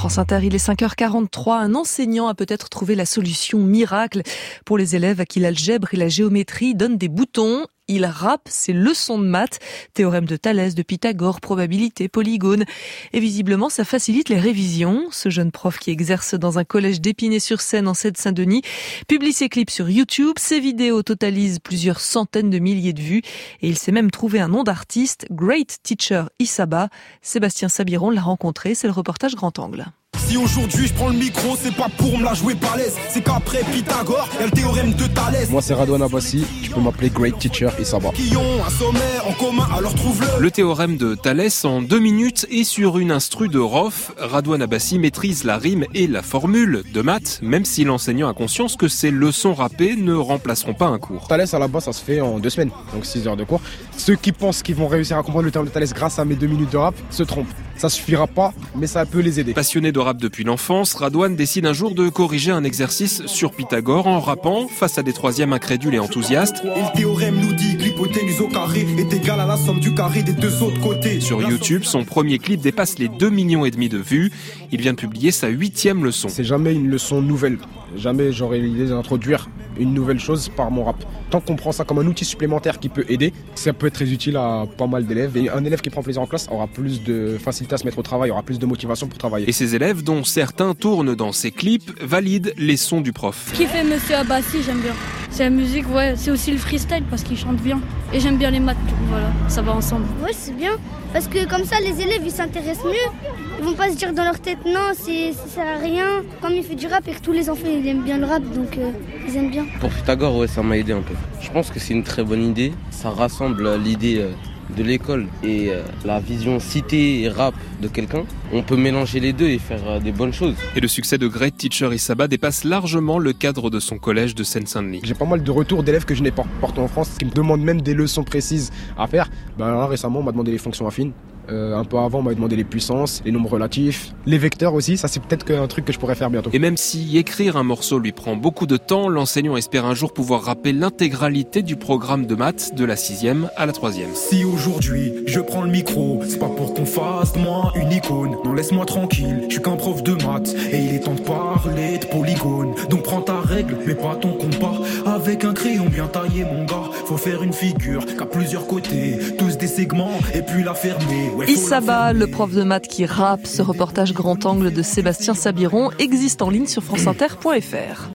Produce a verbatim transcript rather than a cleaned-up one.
France Inter, il est cinq heures quarante-trois. Un enseignant a peut-être trouvé la solution miracle pour les élèves à qui l'algèbre et la géométrie donnent des boutons. Il rappe ses leçons de maths, théorème de Thalès, de Pythagore, probabilité, polygone. Et visiblement, ça facilite les révisions. Ce jeune prof qui exerce dans un collège d'Épinay-sur-Seine en Seine-Saint-Denis publie ses clips sur YouTube. Ses vidéos totalisent plusieurs centaines de milliers de vues. Et il s'est même trouvé un nom d'artiste, Great Teacher Issaba. Sébastien Sabiron l'a rencontré, c'est le reportage Grand Angle. Si aujourd'hui je prends le micro, c'est pas pour me la jouer balèze, c'est qu'après Pythagore, y'a le théorème de Thalès. Moi c'est Radouane Abbassi, tu peux m'appeler Great Teacher Issaba. Qui ont un sommaire en commun, alors trouve-le. Le théorème de Thalès en deux minutes et sur une instru de Rof, Radouane Abbassi maîtrise la rime et la formule de maths, même si l'enseignant a conscience que ses leçons rappées ne remplaceront pas un cours. Thalès à la base ça se fait en deux semaines, donc six heures de cours. Ceux qui pensent qu'ils vont réussir à comprendre le théorème de Thalès grâce à mes deux minutes de rap se trompent. Ça suffira pas, mais ça peut les aider. Passionné de rap depuis l'enfance, Radouane décide un jour de corriger un exercice sur Pythagore en rappant face à des troisièmes incrédules et enthousiastes. Et le théorème nous dit que l'hypoténuse au carré est égale à la somme du carré des deux autres côtés. Sur YouTube, son premier clip dépasse les deux millions et demi de vues. Il vient de publier sa huitième leçon. C'est jamais une leçon nouvelle. Jamais j'aurais l'idée d'introduire une nouvelle chose par mon rap. Tant qu'on prend ça comme un outil supplémentaire qui peut aider, ça peut être très utile à pas mal d'élèves. Et un élève qui prend plaisir en classe aura plus de facilité à se mettre au travail, aura plus de motivation pour travailler. Et ces élèves, dont certains tournent dans ses clips, valident les sons du prof. Qui fait Monsieur Abbassi, j'aime bien. C'est la musique, ouais, c'est aussi le freestyle parce qu'il chante bien. Et j'aime bien les maths, voilà, ça va ensemble. Ouais, c'est bien, parce que comme ça, les élèves, ils s'intéressent mieux. Ils vont pas se dire dans leur tête, non, c'est, ça sert à rien. Comme il fait du rap et que tous les enfants, ils aiment bien le rap, donc euh, ils aiment bien. Pour Pythagore, ouais, ça m'a aidé un peu. Je pense que c'est une très bonne idée. Ça rassemble l'idée euh, de l'école et euh, la vision cité et rap de quelqu'un. On peut mélanger les deux et faire euh, des bonnes choses. Et le succès de Great Teacher Issaba dépasse largement le cadre de son collège de Seine-Saint-Denis. J'ai pas mal de retours d'élèves que je n'ai pas partout en France qui me demandent même des leçons précises à faire. Ben là, récemment, on m'a demandé les fonctions affines. Euh, un peu avant, on m'a demandé les puissances, les nombres relatifs, les vecteurs aussi. Ça, c'est peut-être un truc que je pourrais faire bientôt. Et même si écrire un morceau lui prend beaucoup de temps, l'enseignant espère un jour pouvoir rapper l'intégralité du programme de maths de la sixième à la troisième. Si aujourd'hui je prends le micro, c'est pas pour qu'on fasse de moi une icône. Non, laisse-moi tranquille, je suis qu'un prof de maths et il est temps de parler de polygone. Donc prends ta règle, mais pas ton compas. Avec un crayon bien taillé, mon gars, faut faire une figure qu'à plusieurs côtés, tous des segments et puis la fermer. Issaba, le prof de maths qui rappe, ce reportage Grand Angle de Sébastien Sabiron existe en ligne sur franceinter point fr.